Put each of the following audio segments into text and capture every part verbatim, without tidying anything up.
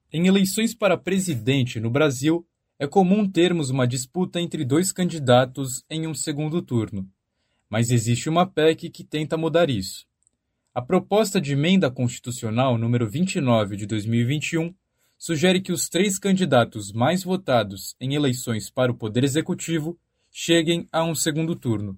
Em eleições para presidente no Brasil, é comum termos uma disputa entre dois candidatos em um segundo turno. Mas existe uma P E C que tenta mudar isso. A proposta de emenda constitucional número vinte e nove de dois mil e vinte e um sugere que os três candidatos mais votados em eleições para o Poder Executivo cheguem a um segundo turno.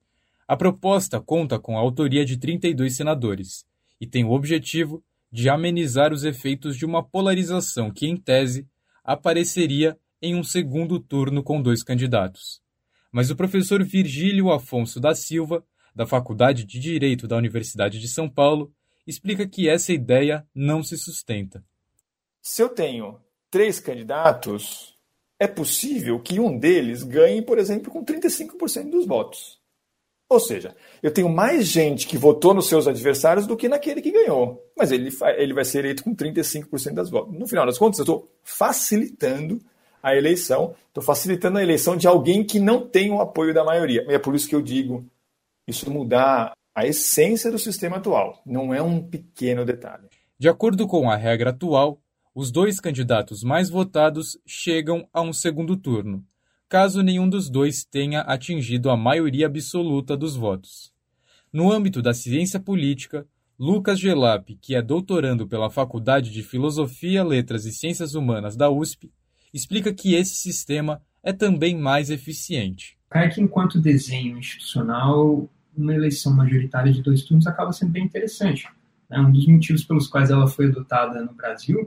A proposta conta com a autoria de trinta e dois senadores e tem o objetivo de amenizar os efeitos de uma polarização que, em tese, apareceria em um segundo turno com dois candidatos. Mas o professor Virgílio Afonso da Silva, da Faculdade de Direito da Universidade de São Paulo, explica que essa ideia não se sustenta. Se eu tenho três candidatos, é possível que um deles ganhe, por exemplo, com trinta e cinco por cento dos votos. Ou seja, eu tenho mais gente que votou nos seus adversários do que naquele que ganhou. Mas ele, ele vai ser eleito com trinta e cinco por cento das votos. No final das contas, eu estou facilitando a eleição, estou facilitando a eleição de alguém que não tem o apoio da maioria. E é por isso que eu digo, isso mudar a essência do sistema atual. Não é um pequeno detalhe. De acordo com a regra atual, os dois candidatos mais votados chegam a um segundo turno, caso nenhum dos dois tenha atingido a maioria absoluta dos votos. No âmbito da ciência política, Lucas Gelap, que é doutorando pela Faculdade de Filosofia, Letras e Ciências Humanas da U S P, explica que esse sistema é também mais eficiente. É que, enquanto desenho institucional, uma eleição majoritária de dois turnos acaba sendo bem interessante. Um dos motivos pelos quais ela foi adotada no Brasil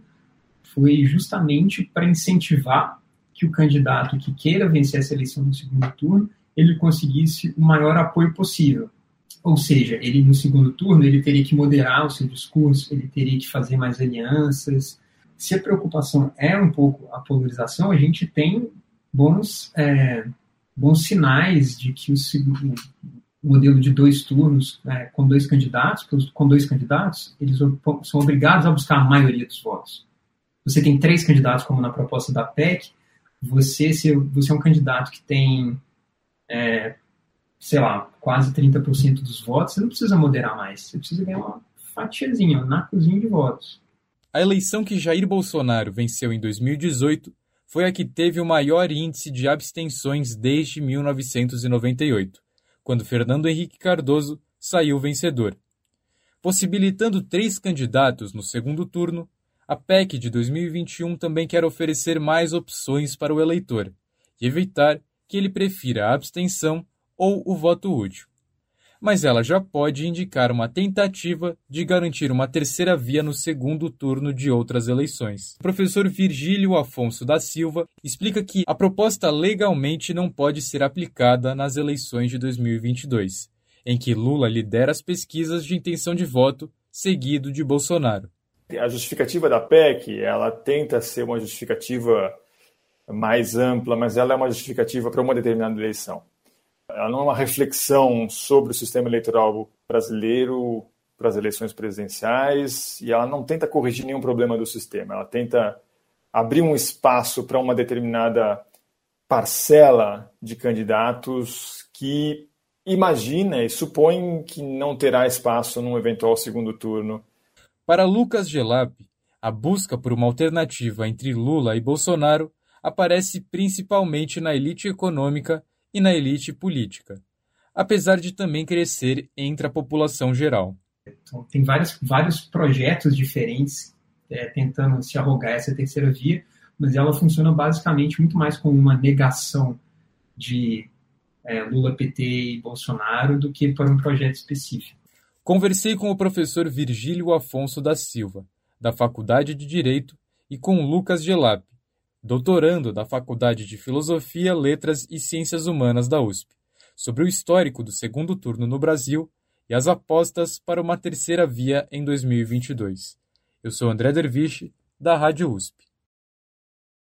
foi justamente para incentivar que o candidato que queira vencer essa eleição no segundo turno, ele conseguisse o maior apoio possível. Ou seja, ele no segundo turno ele teria que moderar o seu discurso, ele teria que fazer mais alianças. Se a preocupação é um pouco a polarização, a gente tem bons, é, bons sinais de que o segundo modelo de dois turnos, é, com dois candidatos, com dois candidatos, eles são obrigados a buscar a maioria dos votos. Você tem três candidatos, como na proposta da P E C, Você, se você é um candidato que tem, é, sei lá, quase trinta por cento dos votos, você não precisa moderar mais. Você precisa ganhar uma fatiazinha, um nacozinho de votos. A eleição que Jair Bolsonaro venceu em dois mil e dezoito foi a que teve o maior índice de abstenções desde mil novecentos e noventa e oito, quando Fernando Henrique Cardoso saiu vencedor. Possibilitando três candidatos no segundo turno, a P E C de dois mil e vinte e um também quer oferecer mais opções para o eleitor e evitar que ele prefira a abstenção ou o voto útil. Mas ela já pode indicar uma tentativa de garantir uma terceira via no segundo turno de outras eleições. O professor Virgílio Afonso da Silva explica que a proposta legalmente não pode ser aplicada nas eleições de dois mil e vinte e dois, em que Lula lidera as pesquisas de intenção de voto, seguido de Bolsonaro. A justificativa da P E C, ela tenta ser uma justificativa mais ampla, mas ela é uma justificativa para uma determinada eleição. Ela não é uma reflexão sobre o sistema eleitoral brasileiro para as eleições presidenciais e ela não tenta corrigir nenhum problema do sistema. Ela tenta abrir um espaço para uma determinada parcela de candidatos que imagina e supõe que não terá espaço num eventual segundo turno. Para Lucas Gelap, a busca por uma alternativa entre Lula e Bolsonaro aparece principalmente na elite econômica e na elite política, apesar de também crescer entre a população geral. Então, tem vários, vários projetos diferentes é, tentando se arrogar essa terceira via, mas ela funciona basicamente muito mais como uma negação de é, Lula, P T e Bolsonaro do que para um projeto específico. Conversei com o professor Virgílio Afonso da Silva, da Faculdade de Direito, e com Lucas Gelap, doutorando da Faculdade de Filosofia, Letras e Ciências Humanas da U S P, sobre o histórico do segundo turno no Brasil e as apostas para uma terceira via em dois mil e vinte e dois. Eu sou André Derviche, da Rádio U S P.